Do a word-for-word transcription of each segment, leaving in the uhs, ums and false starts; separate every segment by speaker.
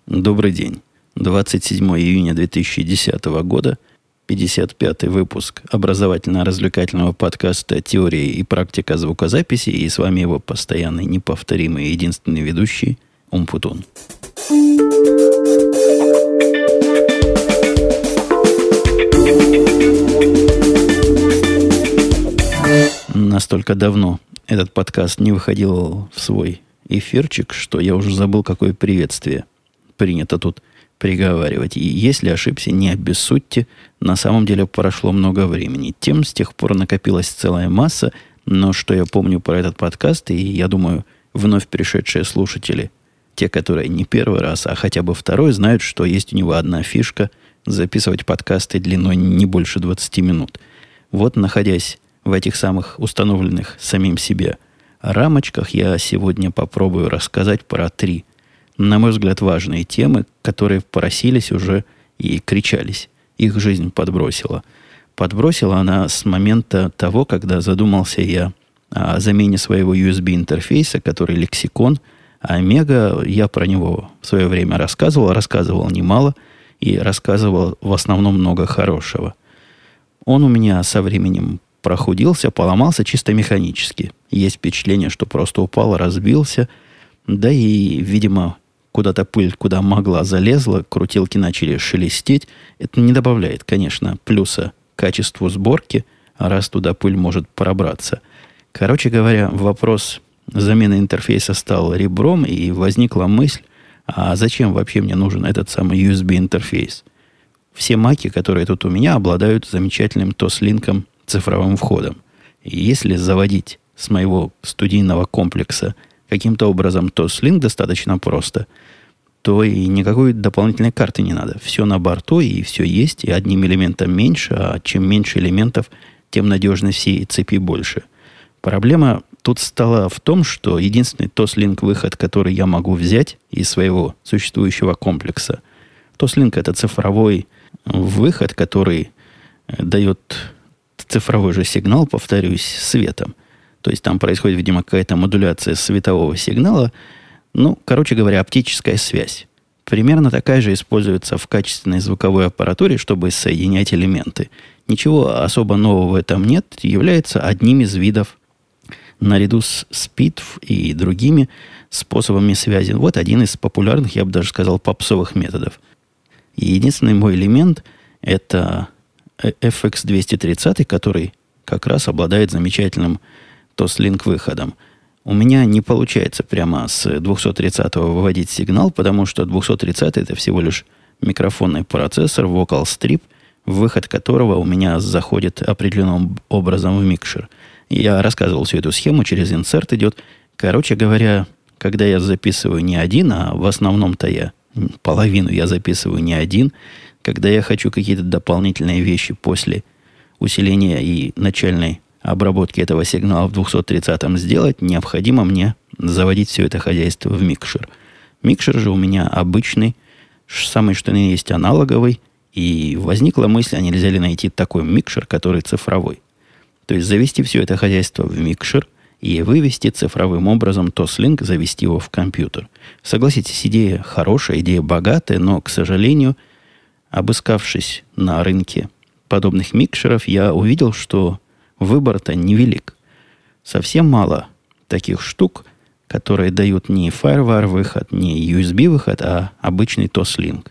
Speaker 1: Добрый день. двадцать седьмого июня две тысячи десятого года, пятьдесят пятый выпуск образовательно-развлекательного подкаста «Теория и практика звукозаписи», и с вами его постоянный, неповторимый и единственный ведущий Умпутун. Настолько давно этот подкаст не выходил в свой эфирчик, что я уже забыл, какое приветствие принято тут приговаривать. И если ошибся, не обессудьте. На самом деле прошло много времени. Тем с тех пор накопилась целая масса. Но что я помню про этот подкаст, и я думаю, вновь пришедшие слушатели, те, которые не первый раз, а хотя бы второй, знают, что есть у него одна фишка – записывать подкасты длиной не больше двадцати минут. Вот, находясь в этих самых установленных самим себе рамочках, я сегодня попробую рассказать про три, на мой взгляд, важные темы, которые просились уже и кричались. Их жизнь подбросила. Подбросила она с момента того, когда задумался я о замене своего ю эс би-интерфейса, который лексикон, а Омега, я про него в свое время рассказывал, рассказывал немало и рассказывал в основном много хорошего. Он у меня со временем прохудился, поломался чисто механически. Есть впечатление, что просто упал, разбился, да и, видимо, куда-то пыль, куда могла, залезла, крутилки начали шелестеть. Это не добавляет, конечно, плюса качеству сборки, раз туда пыль может пробраться. Короче говоря, вопрос замены интерфейса стал ребром, и возникла мысль, а зачем вообще мне нужен этот самый ю эс би-интерфейс? Все маки, которые тут у меня, обладают замечательным тослинком, цифровым входом. И если заводить с моего студийного комплекса каким-то образом тослинк достаточно просто, то и никакой дополнительной карты не надо. Все на борту, и все есть, и одним элементом меньше, а чем меньше элементов, тем надежность всей цепи больше. Проблема тут стала в том, что единственный тослинк выход, который я могу взять из своего существующего комплекса, тослинк это цифровой выход, который дает цифровой же сигнал, повторюсь, светом. То есть там происходит, видимо, какая-то модуляция светового сигнала. Ну, короче говоря, оптическая связь. Примерно такая же используется в качественной звуковой аппаратуре, чтобы соединять элементы. Ничего особо нового в этом нет. Является одним из видов, наряду с спид и другими способами связи. Вот один из популярных, я бы даже сказал, попсовых методов. И единственный мой элемент – это эф икс двести тридцать, который как раз обладает замечательным тослинк выходом. У меня не получается прямо с двухсот тридцатого выводить сигнал, потому что двухсот тридцатый это всего лишь микрофонный процессор, Vocal Strip, выход которого у меня заходит определенным образом в микшер. Я рассказывал всю эту схему, через инсерт идет. Короче говоря, когда я записываю не один, а в основном-то я половину я записываю не один, когда я хочу какие-то дополнительные вещи после усиления и начальной обработки этого сигнала в двухсот тридцатом сделать, необходимо мне заводить все это хозяйство в микшер. Микшер же у меня обычный, самый что ни есть аналоговый, и возникла мысль, а нельзя ли найти такой микшер, который цифровой. То есть завести все это хозяйство в микшер и вывести цифровым образом тослинк, завести его в компьютер. Согласитесь, идея хорошая, идея богатая, но, к сожалению, обыскавшись на рынке подобных микшеров, я увидел, что выбор-то невелик. Совсем мало таких штук, которые дают не FireWire выход, не ю эс би выход, а обычный тослинк.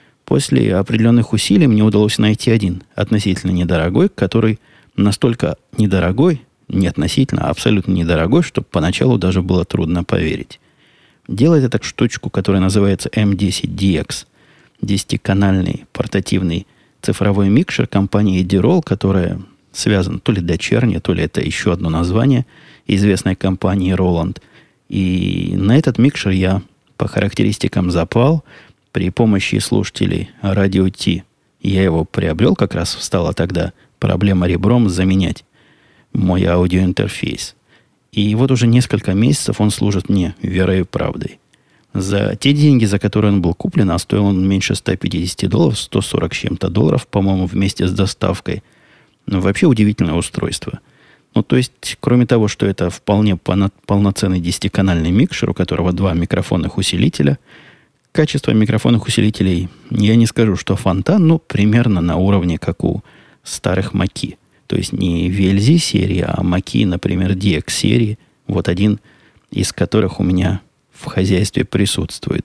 Speaker 1: После определенных усилий мне удалось найти один относительно недорогой, который настолько недорогой, не относительно, а абсолютно недорогой, что поначалу даже было трудно поверить. Делает это штучку, которая называется эм десять ди экс, десятиканальный портативный цифровой микшер компании Edirol, которая связана то ли дочерняя, то ли это еще одно название известной компании Roland. И на этот микшер я по характеристикам запал. При помощи слушателей радио Ти я его приобрел, как раз встала тогда проблема ребром заменять мой аудиоинтерфейс. И вот уже несколько месяцев он служит мне верой и правдой. За те деньги, за которые он был куплен, а стоил он меньше ста пятидесяти долларов, сто сорок с чем-то долларов, по-моему, вместе с доставкой. Ну, вообще удивительное устройство. Ну, то есть, кроме того, что это вполне полноценный десятиканальный микшер, у которого два микрофонных усилителя, Качество микрофонных усилителей, я не скажу, что фонтан, но примерно на уровне, как у старых Маки. То есть не ви эл зет серии, а Маки, например, ди экс серии. Вот один из которых у меня в хозяйстве присутствует.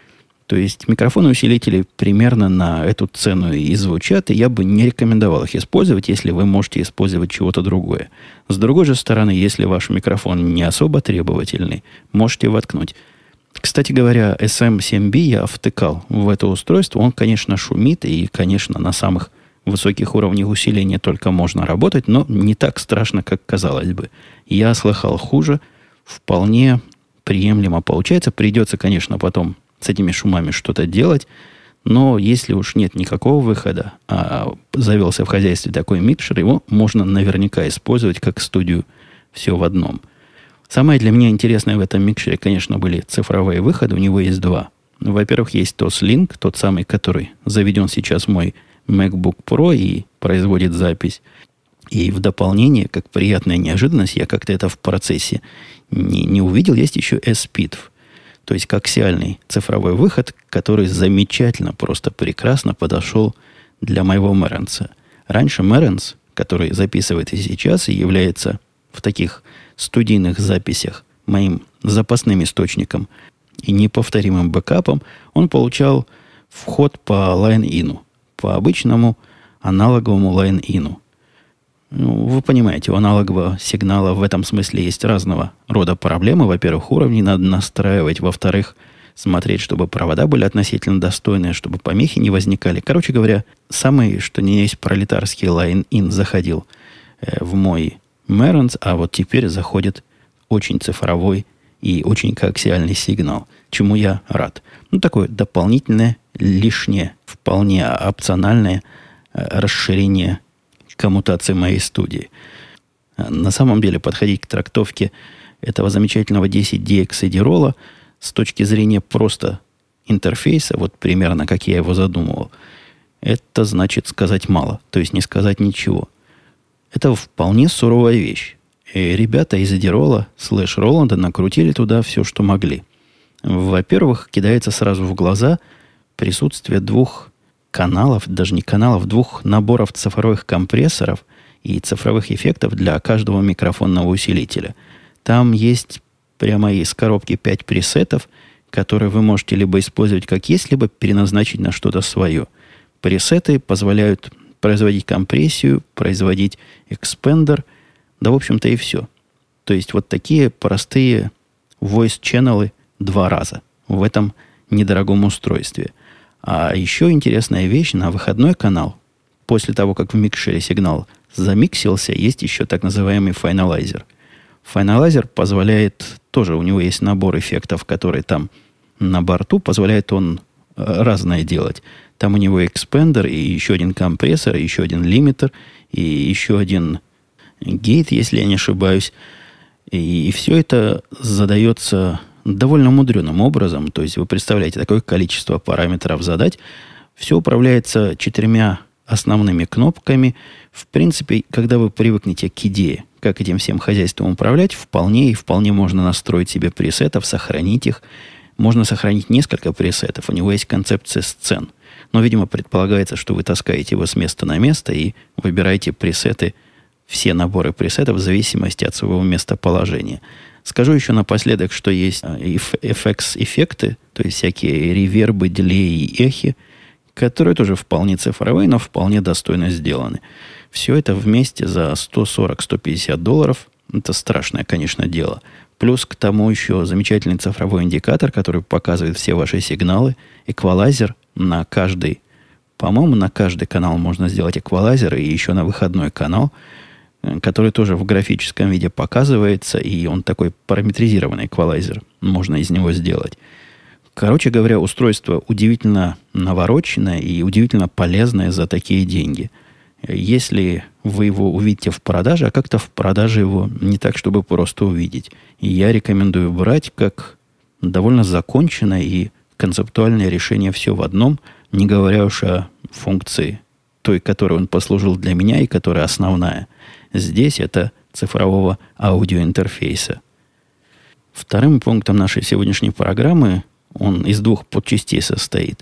Speaker 1: То есть микрофоны усилители примерно на эту цену и звучат, и я бы не рекомендовал их использовать, если вы можете использовать чего-то другое. С другой же стороны, если ваш микрофон не особо требовательный, можете воткнуть. Кстати говоря, эс эм семь би я втыкал в это устройство. Он, конечно, шумит, и, конечно, на самых высоких уровнях усиления только можно работать, но не так страшно, как казалось бы. Я слыхал хуже, вполне приемлемо получается. Придется, конечно, потом с этими шумами что-то делать, но если уж нет никакого выхода, а завелся в хозяйстве такой микшер, его можно наверняка использовать как студию все в одном. Самое для меня интересное в этом микшере, конечно, были цифровые выходы. У него есть два. Во-первых, есть тослинк, тот самый, который заведен сейчас в мой MacBook Pro и производит запись. И в дополнение, как приятная неожиданность, я как-то это в процессе не, не увидел, есть еще эс пи ди эф. То есть коаксиальный цифровой выход, который замечательно, просто прекрасно подошел для моего Меренса. Раньше Меренс, который записывает и сейчас, и является в таких студийных записях моим запасным источником и неповторимым бэкапом, он получал вход по лайн-ину, по обычному аналоговому лайн-ину. Ну, вы понимаете, у аналогового сигнала в этом смысле есть разного рода проблемы. Во-первых, уровни надо настраивать. Во-вторых, смотреть, чтобы провода были относительно достойные, чтобы помехи не возникали. Короче говоря, самый, что ни есть, пролетарский line-in заходил э, в мой Меренс, а вот теперь заходит очень цифровой и очень коаксиальный сигнал, чему я рад. Ну, такое дополнительное, лишнее, вполне опциональное э, расширение коммутации моей студии. На самом деле, подходить к трактовке этого замечательного десять ди экс Edirol с точки зрения просто интерфейса, вот примерно как я его задумывал, это значит сказать мало, то есть не сказать ничего. Это вполне суровая вещь. И ребята из Edirol слэш Роланда накрутили туда все, что могли. Во-первых, кидается сразу в глаза присутствие двух каналов, даже не каналов, двух наборов цифровых компрессоров и цифровых эффектов для каждого микрофонного усилителя. Там есть прямо из коробки пять пресетов, которые вы можете либо использовать как есть, либо переназначить на что-то свое. Пресеты позволяют производить компрессию, производить экспендер, да, в общем-то, и все. То есть вот такие простые voice-ченнелы два раза в этом недорогом устройстве. А еще интересная вещь, на выходной канал, после того, как в микшере сигнал замиксился, есть еще так называемый файналайзер. Файналайзер позволяет, тоже у него есть набор эффектов, которые там на борту, позволяет он разное делать. Там у него экспендер, и еще один компрессор, и еще один лимитер, и еще один гейт, если я не ошибаюсь. И, и все это задается довольно мудреным образом. То есть вы представляете, такое количество параметров задать. Все управляется четырьмя основными кнопками. В принципе, когда вы привыкнете к идее, как этим всем хозяйством управлять, вполне и вполне можно настроить себе пресетов, сохранить их. Можно сохранить несколько пресетов. У него есть концепция сцен. Но, видимо, предполагается, что вы таскаете его с места на место и выбираете пресеты, все наборы пресетов в зависимости от своего местоположения. Скажу еще напоследок, что есть эф экс-эффекты, то есть всякие ревербы, дилеи и эхи, которые тоже вполне цифровые, но вполне достойно сделаны. Все это вместе за сто сорок - сто пятьдесят долларов. Это страшное, конечно, дело. Плюс к тому еще замечательный цифровой индикатор, который показывает все ваши сигналы. Эквалайзер на каждый, по-моему, на каждый канал можно сделать эквалайзер, и еще на выходной канал, который тоже в графическом виде показывается, и он такой параметризированный эквалайзер. Можно из него сделать. Короче говоря, устройство удивительно навороченное и удивительно полезное за такие деньги. Если вы его увидите в продаже, а как-то в продаже его не так, чтобы просто увидеть. И я рекомендую брать как довольно законченное и концептуальное решение все в одном, не говоря уж о функции той, которой он послужил для меня и которая основная. Здесь это цифрового аудиоинтерфейса. Вторым пунктом нашей сегодняшней программы Он из двух подчастей состоит.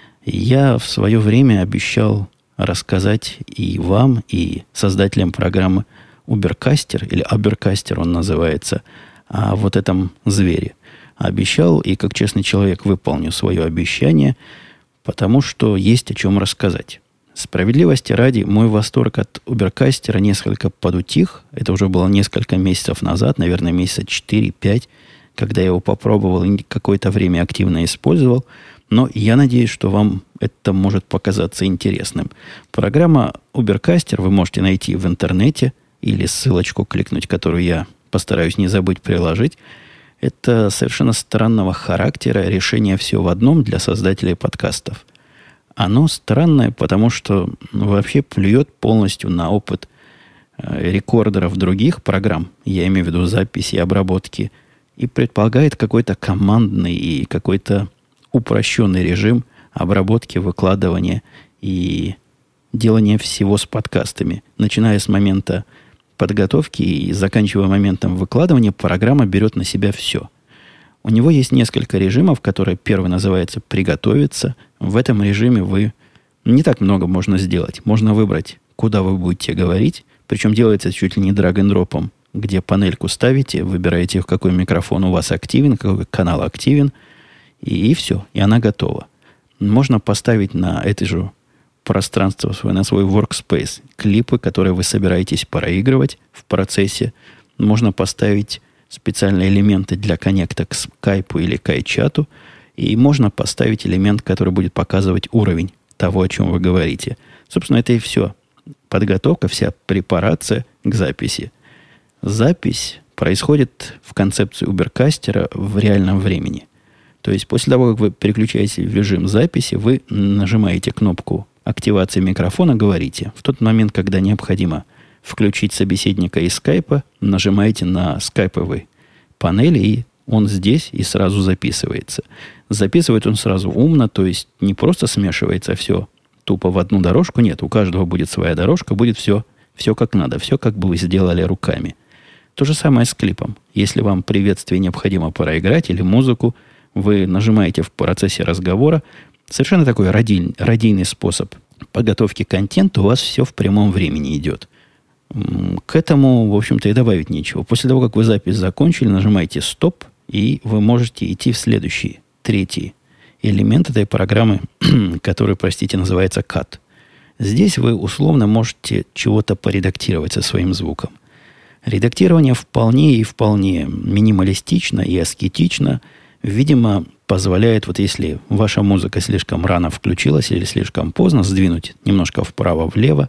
Speaker 1: Я в свое время обещал рассказать и вам, и создателям программы Ubercaster, или Ubercaster он называется, о вот этом звере. Обещал, и как честный человек выполню свое обещание, потому что есть о чем рассказать. Справедливости ради, мой восторг от Ubercaster несколько подутих. Это уже было несколько месяцев назад, наверное, месяца четыре-пять, когда я его попробовал и какое-то время активно использовал. Но я надеюсь, что вам это может показаться интересным. Программа Ubercaster вы можете найти в интернете или ссылочку кликнуть, которую я постараюсь не забыть приложить. Это совершенно странного характера решение все в одном для создателей подкастов. Оно странное, потому что ну, вообще плюет полностью на опыт э, рекордеров других программ, я имею в виду записи и обработки, и предполагает какой-то командный и какой-то упрощенный режим обработки, выкладывания и делания всего с подкастами. Начиная с момента подготовки и заканчивая моментом выкладывания, программа берет на себя все. У него есть несколько режимов, которые первый называется «Приготовиться». В этом режиме вы не так много можно сделать. Можно выбрать, куда вы будете говорить. Причем делается чуть ли не драг-н-дропом, где панельку ставите, выбираете, какой микрофон у вас активен, какой канал активен, и, и все, и она готова. Можно поставить на это же пространство свое, на свой workspace клипы, которые вы собираетесь проигрывать в процессе. Можно поставить специальные элементы для коннекта к скайпу или к iChat, и можно поставить элемент, который будет показывать уровень того, о чем вы говорите. Собственно, это и все. Подготовка, вся препарация к записи. Запись происходит в концепции Ubercaster в реальном времени. То есть после того, как вы переключаетесь в режим записи, вы нажимаете кнопку активации микрофона, говорите. В тот момент, когда необходимо включить собеседника из скайпа, нажимаете на скайповой панели, и он здесь и сразу записывается. Записывает он сразу умно, то есть не просто смешивается все тупо в одну дорожку. Нет, у каждого будет своя дорожка, будет все, все как надо, все как бы вы сделали руками. То же самое с клипом. Если вам приветствие необходимо проиграть или музыку, вы нажимаете в процессе разговора. Совершенно такой радий, радийный способ подготовки контента. У вас все в прямом времени идет. К этому, в общем-то, и добавить нечего. После того, как вы запись закончили, нажимаете «Стоп», и вы можете идти в следующий, третий элемент этой программы, который, простите, называется «Cut». Здесь вы условно можете чего-то поредактировать со своим звуком. Редактирование вполне и вполне минималистично и аскетично, видимо, позволяет, вот если ваша музыка слишком рано включилась или слишком поздно, сдвинуть немножко вправо-влево,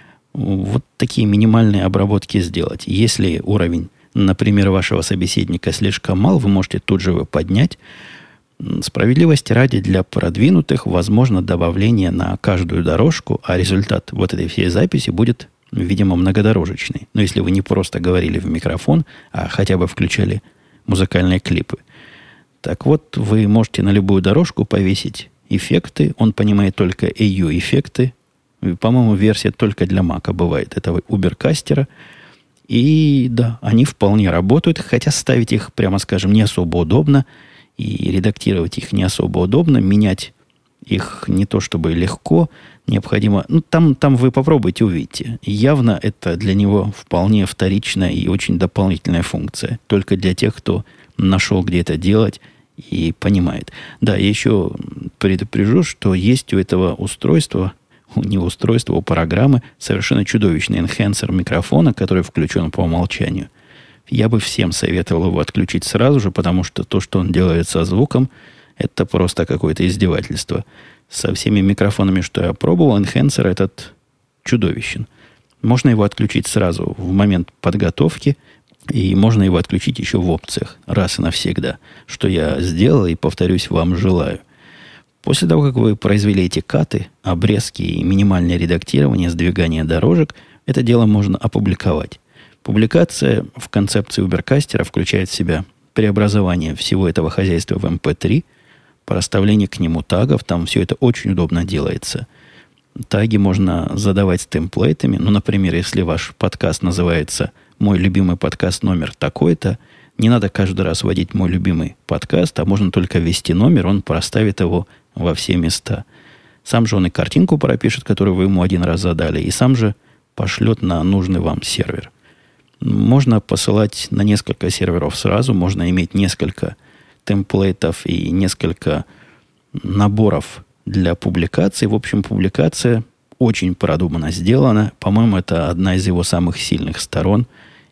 Speaker 1: вот такие минимальные обработки сделать. Если уровень, например, вашего собеседника слишком мал, вы можете тут же его поднять. Справедливости ради, для продвинутых возможно добавление на каждую дорожку, а результат вот этой всей записи будет, видимо, многодорожечный. Но если вы не просто говорили в микрофон, а хотя бы включали музыкальные клипы. Так вот, вы можете на любую дорожку повесить эффекты. Он понимает только эй ю-эффекты. По-моему, версия только для Mac бывает этого Ubercaster. И да, они вполне работают, хотя ставить их, прямо скажем, не особо удобно. И редактировать их не особо удобно. Менять их не то чтобы легко. Необходимо... Ну, там, там вы попробуйте, увидите. Явно это для него вполне вторичная и очень дополнительная функция. Только для тех, кто нашел, где это делать и понимает. Да, я еще предупрежу, что есть у этого устройства... У него устройство, у программы совершенно чудовищный энхансер микрофона, который включен по умолчанию. Я бы всем советовал его отключить сразу же, потому что то, что он делает со звуком, это просто какое-то издевательство. Со всеми микрофонами, что я пробовал, энхансер этот чудовищен. Можно его отключить сразу в момент подготовки, и можно его отключить еще в опциях раз и навсегда, что я сделал и, повторюсь, вам желаю. После того, как вы произвели эти каты, обрезки и минимальное редактирование, сдвигание дорожек, это дело можно опубликовать. Публикация в концепции Ubercaster включает в себя преобразование всего этого хозяйства в эм пэ три, проставление к нему тагов, там все это очень удобно делается. Таги можно задавать с темплейтами. Ну, например, если ваш подкаст называется «Мой любимый подкаст номер такой-то», Не надо каждый раз вводить мой любимый подкаст, а можно только ввести номер, он проставит его во все места. Сам же он и картинку пропишет, которую вы ему один раз задали, и сам же пошлет на нужный вам сервер. Можно посылать на несколько серверов сразу, можно иметь несколько темплейтов и несколько наборов для публикации. В общем, публикация очень продуманно сделана. По-моему, это одна из его самых сильных сторон.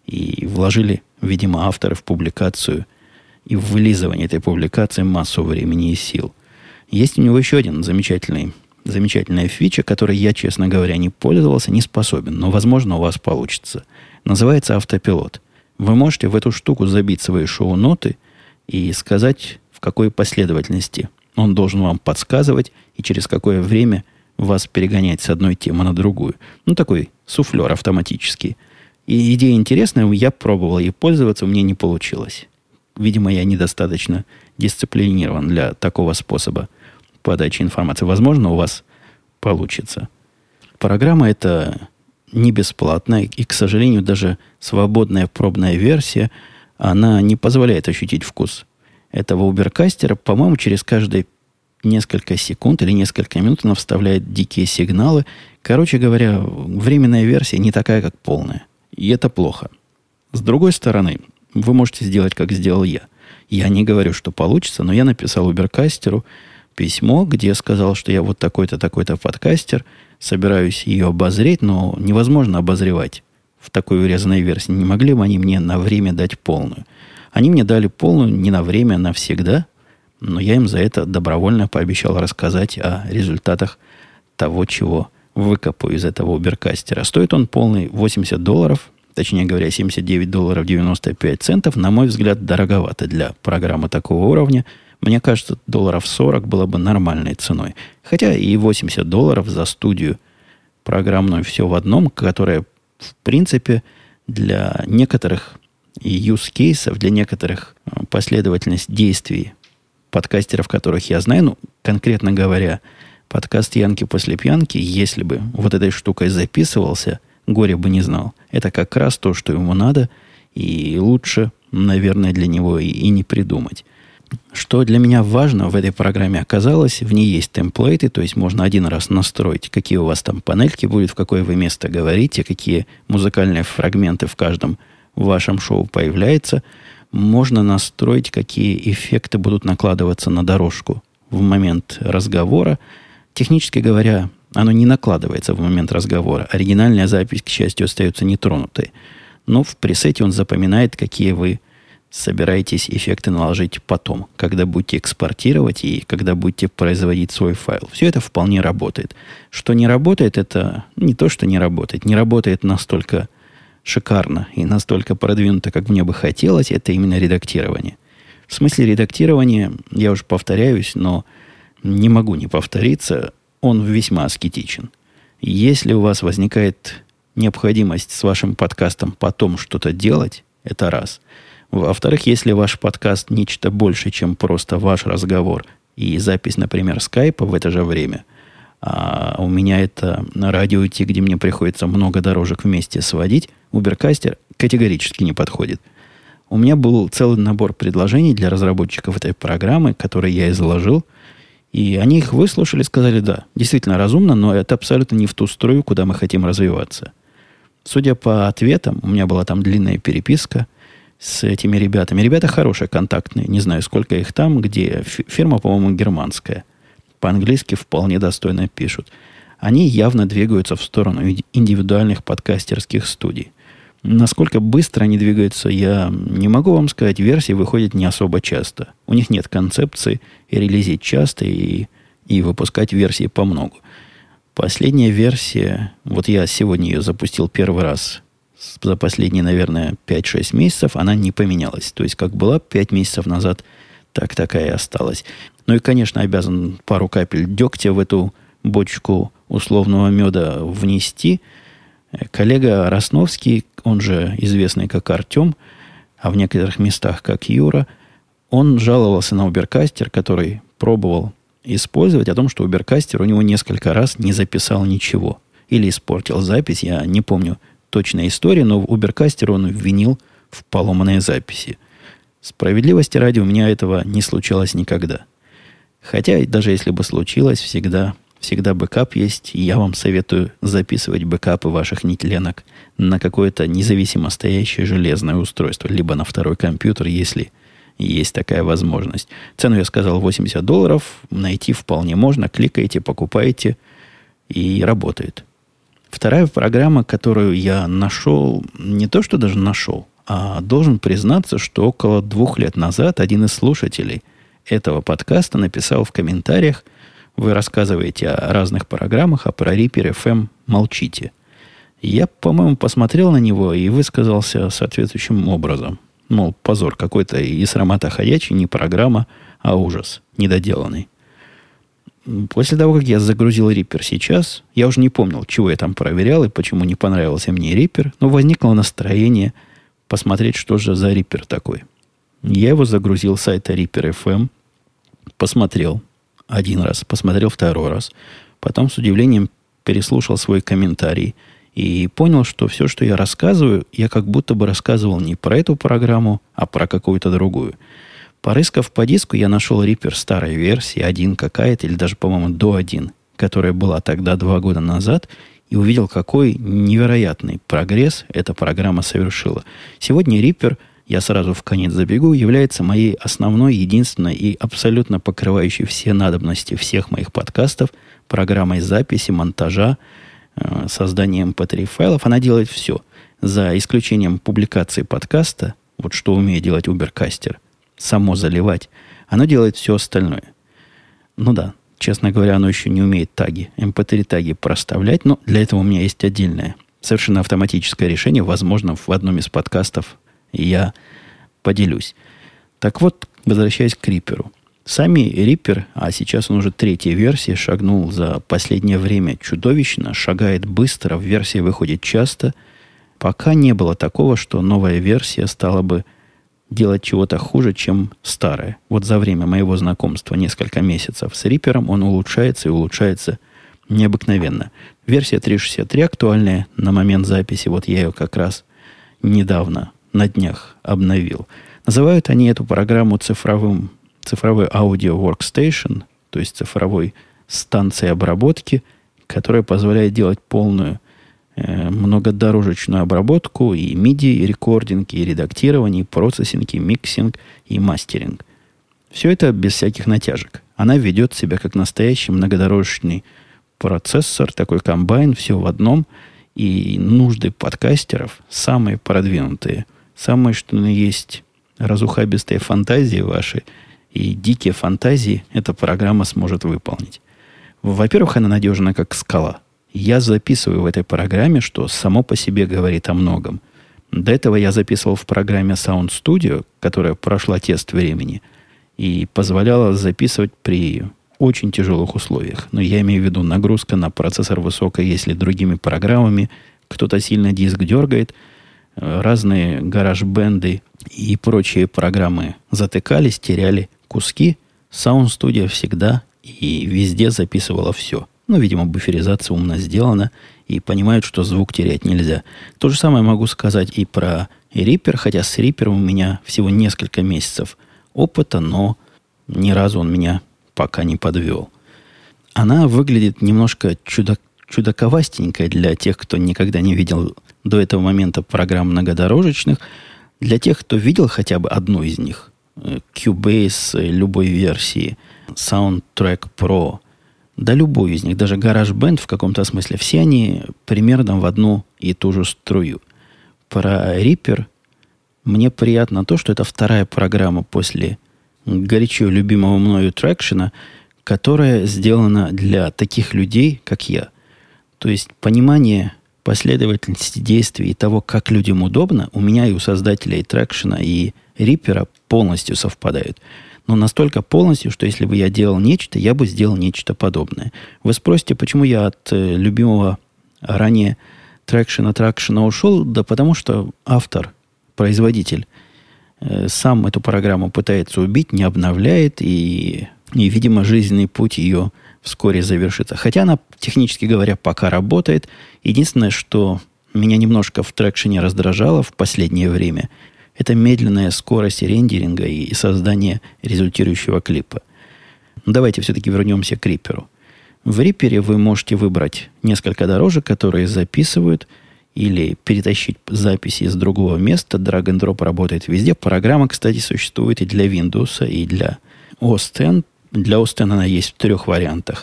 Speaker 1: И вложили, видимо, авторы в публикацию и в вылизывание этой публикации массу времени и сил. Есть у него еще один замечательный, замечательная фича, которой я, честно говоря, не пользовался, не способен. Но, возможно, у вас получится. Называется автопилот. Вы можете в эту штуку забить свои шоу-ноты и сказать, в какой последовательности он должен вам подсказывать и через какое время вас перегонять с одной темы на другую. Ну, такой суфлер автоматический. И идея интересная, я пробовал ей пользоваться, у меня не получилось. Видимо, я недостаточно дисциплинирован для такого способа подачи информации. Возможно, у вас получится. Программа эта не бесплатная, и, к сожалению, даже свободная пробная версия, она не позволяет ощутить вкус этого уберкастера. По-моему, через каждые несколько секунд или несколько минут она вставляет дикие сигналы. Короче говоря, временная версия не такая, как полная. И это плохо. С другой стороны, вы можете сделать, как сделал я. Я не говорю, что получится, но я написал уберкастеру письмо, где сказал, что я вот такой-то, такой-то подкастер, собираюсь ее обозреть, но невозможно обозревать в такой урезанной версии. Не могли бы они мне на время дать полную? Они мне дали полную не на время, а навсегда, но я им за это добровольно пообещал рассказать о результатах того, чего выкопаю из этого уберкастера. Стоит он полный восемьдесят долларов, точнее говоря, семьдесят девять долларов девяносто пять центов. На мой взгляд, дороговато для программы такого уровня. Мне кажется, долларов сорок было бы нормальной ценой. Хотя и восемьдесят долларов за студию программную все в одном, которая, в принципе, для некоторых use cases, для некоторых последовательность действий подкастеров, которых я знаю, ну, конкретно говоря, подкаст «Янки после пьянки», если бы вот этой штукой записывался, горе бы не знал. Это как раз то, что ему надо, и лучше, наверное, для него и, и не придумать. Что для меня важно в этой программе оказалось, в ней есть темплейты, то есть можно один раз настроить, какие у вас там панельки будут, в какое вы место говорите, какие музыкальные фрагменты в каждом вашем шоу появляются. Можно настроить, какие эффекты будут накладываться на дорожку в момент разговора. Технически говоря, оно не накладывается в момент разговора. Оригинальная запись, к счастью, остается нетронутой. Но в пресете он запоминает, какие вы собираетесь эффекты наложить потом, когда будете экспортировать и когда будете производить свой файл. Все это вполне работает. Что не работает, это не то, что не работает. Не работает настолько шикарно и настолько продвинуто, как мне бы хотелось, это именно редактирование. В смысле редактирования, я уже повторяюсь, но не могу не повториться, он весьма аскетичен. Если у вас возникает необходимость с вашим подкастом потом что-то делать, это раз. Во-вторых, если ваш подкаст нечто больше, чем просто ваш разговор и запись, например, скайпа в это же время, а у меня это радио идти, где мне приходится много дорожек вместе сводить, Ubercaster категорически не подходит. У меня был целый набор предложений для разработчиков этой программы, которые я изложил, и они их выслушали и сказали, да, действительно разумно, но это абсолютно не в ту струю, куда мы хотим развиваться. Судя по ответам, у меня была там длинная переписка с этими ребятами. Ребята хорошие, контактные, не знаю, сколько их там, где фирма, по-моему, германская. По-английски вполне достойно пишут. Они явно двигаются в сторону индивидуальных подкастерских студий. Насколько быстро они двигаются, я не могу вам сказать. Версии выходят не особо часто. У них нет концепции и релизить часто, и, и выпускать версии по многу. Последняя версия, вот я сегодня ее запустил первый раз за последние, наверное, пять-шесть месяцев, она не поменялась. То есть, как была пять месяцев назад, так такая и осталась. Ну и, конечно, обязан пару капель дегтя в эту бочку условного меда внести. Коллега Росновский, он же известный как Артем, а в некоторых местах как Юра, он жаловался на Ubercaster, который пробовал использовать, о том, что Ubercaster у него несколько раз не записал ничего. Или испортил запись, я не помню точной истории, но в Ubercaster он винил в поломанной записи. Справедливости ради, у меня этого не случалось никогда. Хотя, даже если бы случилось, всегда, всегда бэкап есть. И я вам советую записывать бэкапы ваших нетленок на какое-то независимо стоящее железное устройство. Либо на второй компьютер, если есть такая возможность. Цену я сказал восемьдесят долларов. Найти вполне можно. Кликаете, покупаете, и работает. Вторая программа, которую я нашел, не то что даже нашел, а должен признаться, что около двух лет назад один из слушателей этого подкаста написал в комментариях: вы рассказываете о разных программах, а про Reaper эф эм молчите. Я, по-моему, посмотрел на него и высказался соответствующим образом. Мол, позор какой-то, и срамота ходячий, не программа, а ужас недоделанный. После того, как я загрузил Reaper сейчас, я уже не помнил, чего я там проверял и почему не понравился мне Reaper, но возникло настроение посмотреть, что же за Reaper такой. Я его загрузил с сайта Reaper эф эм, посмотрел один раз, посмотрел второй раз, потом с удивлением переслушал свой комментарий и понял, что все, что я рассказываю, я как будто бы рассказывал не про эту программу, а про какую-то другую. Порыскав по диску, я нашел Reaper старой версии, один какая-то, или даже, по-моему, до один, которая была тогда два года назад, и увидел, какой невероятный прогресс эта программа совершила. Сегодня Reaper, я сразу в конец забегу, является моей основной, единственной и абсолютно покрывающей все надобности всех моих подкастов программой записи, монтажа, э, создания эм пэ три файлов. Она делает все. За исключением публикации подкаста, вот что умеет делать Ubercaster, само заливать, оно делает все остальное. Ну да, честно говоря, оно еще не умеет таги, эм пэ три таги проставлять, но для этого у меня есть отдельное, совершенно автоматическое решение. Возможно, в одном из подкастов я поделюсь. Так вот, возвращаясь к Reaper. Сами Reaper, а сейчас он уже третья версия, шагнул за последнее время чудовищно, шагает быстро, в версии выходит часто. Пока не было такого, что новая версия стала бы делать чего-то хуже, чем старая. Вот за время моего знакомства несколько месяцев с Reaper он улучшается и улучшается необыкновенно. Версия три шестьдесят три актуальная на момент записи. Вот я ее как раз недавно, на днях, обновил. Называют они эту программу цифровым, цифровой аудио workstation, то есть цифровой станцией обработки, которая позволяет делать полную многодорожечную обработку и миди, и рекординг, и редактирование, и процессинг, и миксинг, и мастеринг. Все это без всяких натяжек. Она ведет себя как настоящий многодорожечный процессор, такой комбайн, все в одном. И нужды подкастеров самые продвинутые, самые, что есть, разухабистые фантазии ваши и дикие фантазии эта программа сможет выполнить. Во-первых, она надежна, как скала. Я записываю в этой программе, что само по себе говорит о многом. До этого я записывал в программе Sound Studio, которая прошла тест времени, и позволяла записывать при очень тяжелых условиях. Но я имею в виду, нагрузка на процессор высокая, если другими программами кто-то сильно диск дергает, разные гараж-бенды и прочие программы затыкались, теряли куски. Sound Studio всегда и везде записывала все. Ну, видимо, буферизация умно сделана и понимают, что звук терять нельзя. То же самое могу сказать и про Reaper, хотя с Reaper у меня всего несколько месяцев опыта, но ни разу он меня пока не подвел. Она выглядит немножко чудак, чудаковастенькой для тех, кто никогда не видел до этого момента программ многодорожечных. Для тех, кто видел хотя бы одну из них, Cubase любой версии, Soundtrack Pro, да любой из них, даже GarageBand в каком-то смысле, все они примерно в одну и ту же струю. Про Reaper мне приятно то, что это вторая программа после горячо любимого мною Traction, которая сделана для таких людей, как я. То есть понимание последовательности действий и того, как людям удобно, у меня и у создателей Traction и Reaper полностью совпадают. Но настолько полностью, что если бы я делал нечто, я бы сделал нечто подобное. Вы спросите, почему я от э, любимого ранее Traction Traction ушел? Да потому что автор, производитель, э, сам эту программу пытается убить, не обновляет, и, и, видимо, жизненный путь ее вскоре завершится. Хотя она, технически говоря, пока работает. Единственное, что меня немножко в Traction раздражало в последнее время, это медленная скорость рендеринга и создания результирующего клипа. Давайте все-таки вернемся к Reaper. В Reaper вы можете выбрать несколько дорожек, которые записывают, или перетащить записи из другого места. Drag and Drop работает везде. Программа, кстати, существует и для Windows, и для о эс X. Для о эс X она есть в трех вариантах.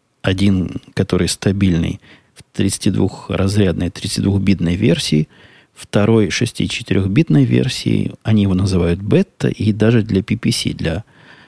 Speaker 1: Один, который стабильный в тридцатидвухразрядной, тридцатидвухбитной версии. Второй шестидесятичетырёхбитной версии. Они его называют бета. И даже для пи пи си, для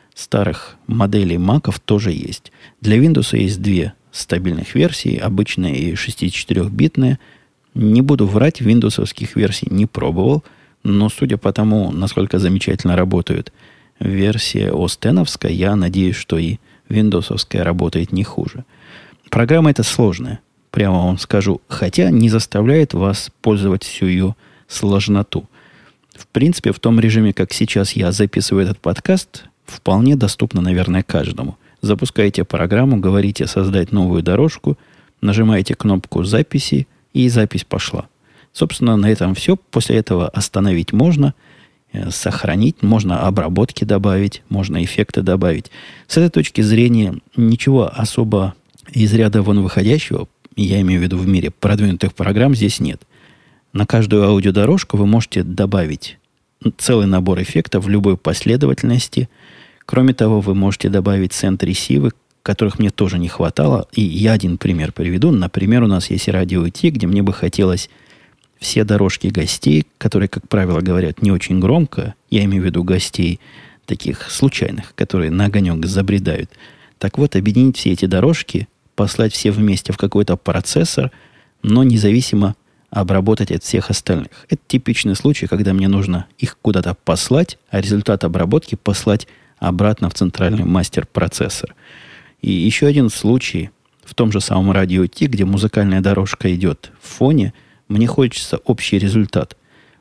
Speaker 1: старых моделей Mac'ов тоже есть. Для Windows есть две стабильных версии. Обычная и шестидесятичетырёхбитная. Не буду врать, виндовсовских версий не пробовал. Но судя по тому, насколько замечательно работают версия о эс X, я надеюсь, что и виндовсовская работает не хуже. Программа эта сложная, прямо вам скажу, хотя не заставляет вас пользовать всю ее сложноту. В принципе, в том режиме, как сейчас я записываю этот подкаст, вполне доступно, наверное, каждому. Запускаете программу, говорите «создать новую дорожку», нажимаете кнопку записи, и запись пошла. Собственно, на этом все. После этого остановить можно, сохранить, можно обработки добавить, можно эффекты добавить. С этой точки зрения ничего особо из ряда вон выходящего, я имею в виду в мире продвинутых программ, здесь нет. На каждую аудиодорожку вы можете добавить целый набор эффектов в любой последовательности. Кроме того, вы можете добавить сенд-ресивы, которых мне тоже не хватало. И я один пример приведу. Например, у нас есть радио Ти, где мне бы хотелось все дорожки гостей, которые, как правило, говорят не очень громко, я имею в виду гостей таких случайных, которые на огонек забредают. Так вот, объединить все эти дорожки, послать все вместе в какой-то процессор, но независимо обработать от всех остальных. Это типичный случай, когда мне нужно их куда-то послать, а результат обработки послать обратно в центральный мастер-процессор. И еще один случай в том же самом радио Ти, где музыкальная дорожка идет в фоне, мне хочется общий результат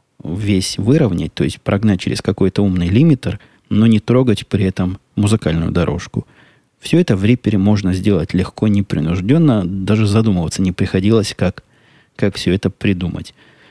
Speaker 1: весь выровнять, то есть прогнать через какой-то умный лимитер, но не трогать при этом музыкальную дорожку. Все это в Reaper можно сделать легко, непринужденно, даже задумываться не приходилось, как, как все это придумать.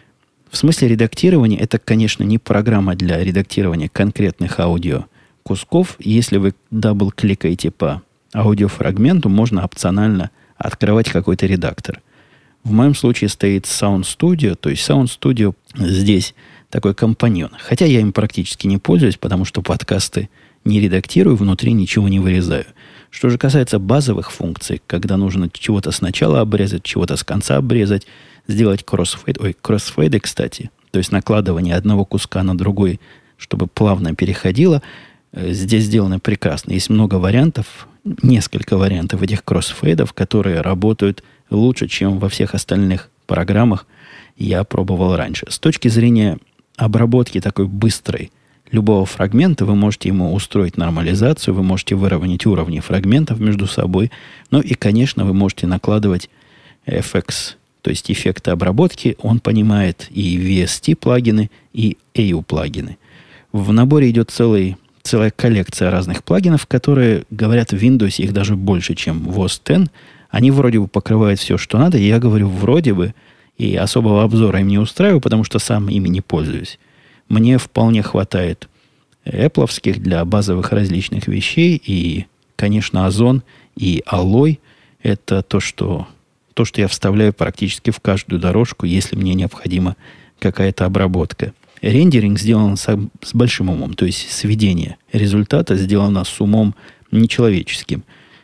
Speaker 1: В смысле редактирования, это, конечно, не программа для редактирования конкретных аудиокусков. Если вы дабл-кликаете по аудиофрагменту, можно опционально открывать какой-то редактор. В моем случае стоит Sound Studio, то есть Sound Studio здесь такой компаньон. Хотя я им практически не пользуюсь, потому что подкасты не редактирую, внутри ничего не вырезаю. Что же касается базовых функций, когда нужно чего-то сначала обрезать, чего-то с конца обрезать, сделать кроссфейд, ой, кроссфейды, кстати, то есть накладывание одного куска на другой, чтобы плавно переходило, здесь сделано прекрасно. Есть много вариантов, несколько вариантов этих кроссфейдов, которые работают лучше, чем во всех остальных программах я пробовал раньше. С точки зрения обработки такой быстрой любого фрагмента, вы можете ему устроить нормализацию, вы можете выровнять уровни фрагментов между собой, ну и, конечно, вы можете накладывать эф экс, то есть эффекты обработки. Он понимает и ви эс ти плагины, и эй ю плагины. В наборе идет целый целая коллекция разных плагинов, которые, говорят, в Windows их даже больше, чем в о эс X. Они вроде бы покрывают все, что надо. И я говорю вроде бы, и особого обзора им не устраиваю, потому что сам ими не пользуюсь. Мне вполне хватает Apple'овских для базовых различных вещей. И, конечно, Озон и Alloy – это то что, то, что я вставляю практически в каждую дорожку, если мне необходима какая-то обработка. Рендеринг сделан с, с большим умом, то есть сведение результата сделано с умом нечеловеческим.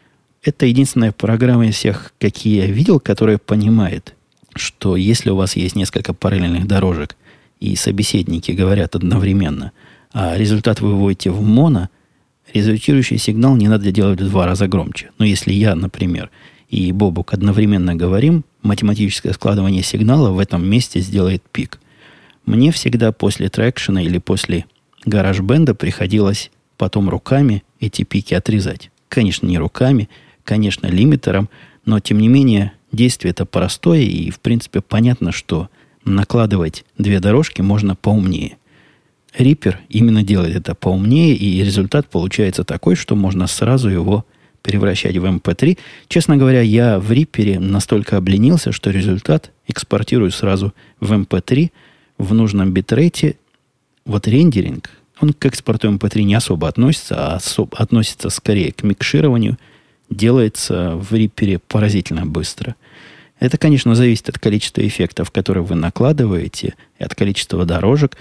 Speaker 1: Это единственная программа из всех, какие я видел, которая понимает, что если у вас есть несколько параллельных дорожек, и собеседники говорят одновременно, а результат вы выводите в моно, результирующий сигнал не надо делать в два раза громче. Но если я, например, и Бобук одновременно говорим, математическое складывание сигнала в этом месте сделает пик. Мне всегда после трекшена или после гараж-бенда приходилось потом руками эти пики отрезать. Конечно, не руками, конечно, лимитером, но, тем не менее, действие это простое, и, в принципе, понятно, что накладывать две дорожки можно поумнее. Reaper именно делает это поумнее, и результат получается такой, что можно сразу его превращать в эм пи три. Честно говоря, я в Reaper настолько обленился, что результат экспортирую сразу в эм пи три в нужном битрейте. вот рендеринг, он к экспорту эм пэ три не особо относится, а особ, относится скорее к микшированию, делается в Reaper поразительно быстро. Это, конечно, зависит от количества эффектов, которые вы накладываете, и от количества дорожек,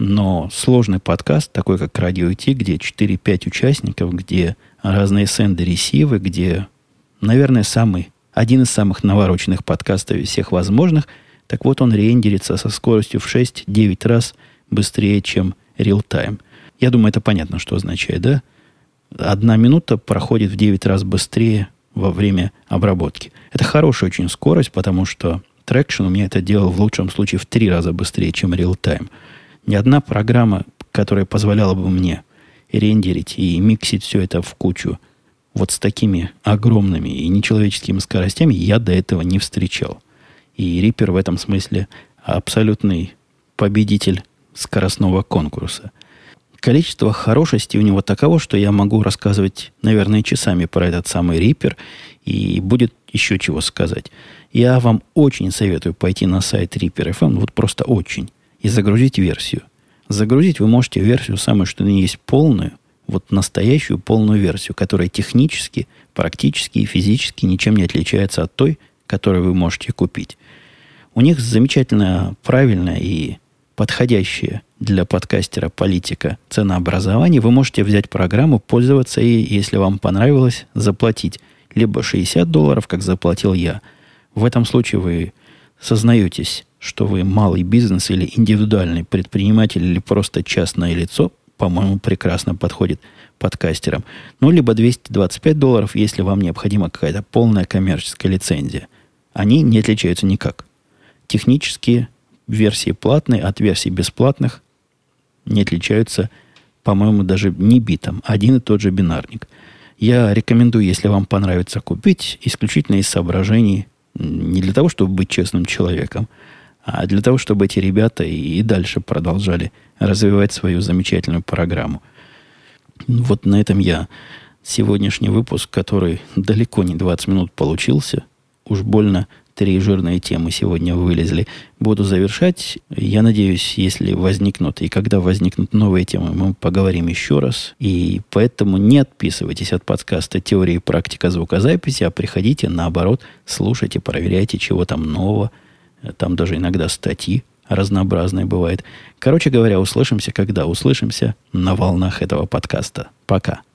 Speaker 1: но сложный подкаст, такой как Radio ти, где четыре-пять участников, где разные сенды-ресивы, где, наверное, самый, один из самых навороченных подкастов из всех возможных, так вот он рендерится со скоростью в шесть-девять раз быстрее, чем реал-тайм. Я думаю, это понятно, что означает, да? Одна минута проходит в девять раз быстрее во время обработки. Это хорошая очень скорость, потому что Traction у меня это делал в лучшем случае в три раза быстрее, чем реал-тайм. Ни одна программа, которая позволяла бы мне рендерить и миксить все это в кучу вот с такими огромными и нечеловеческими скоростями, я до этого не встречал. И Reaper в этом смысле абсолютный победитель скоростного конкурса. Количество хорошести у него таково, что я могу рассказывать, наверное, часами про этот самый Reaper, и будет еще чего сказать. Я вам очень советую пойти на сайт Reaper эф эм, вот просто очень, и загрузить версию. Загрузить вы можете версию самую, что ни есть, полную, вот настоящую полную версию, которая технически, практически и физически ничем не отличается от той, которую вы можете купить. У них замечательная, правильная и подходящая для подкастера политика ценообразования. Вы можете взять программу, пользоваться ей, если вам понравилось, заплатить либо шестьдесят долларов, как заплатил я. В этом случае вы сознаетесь, что вы малый бизнес или индивидуальный предприниматель или просто частное лицо, по-моему, прекрасно подходит подкастерам. Ну, либо двести двадцать пять долларов, если вам необходима какая-то полная коммерческая лицензия. Они не отличаются никак. Технически версии платные от версий бесплатных не отличаются, по-моему, даже не битом. Один и тот же бинарник. Я рекомендую, если вам понравится, купить исключительно из соображений не для того, чтобы быть честным человеком, а для того, чтобы эти ребята и дальше продолжали развивать свою замечательную программу. Вот на этом я сегодняшний выпуск, который далеко не двадцать минут получился, уж больно три жирные темы сегодня вылезли, буду завершать. Я надеюсь, если возникнут и когда возникнут новые темы, мы поговорим еще раз. И поэтому не отписывайтесь от подкаста «Теория и практика звукозаписи», а приходите, наоборот, слушайте, проверяйте, чего там нового. Там даже иногда статьи разнообразные бывают. Короче говоря, услышимся, когда услышимся на волнах этого подкаста. Пока.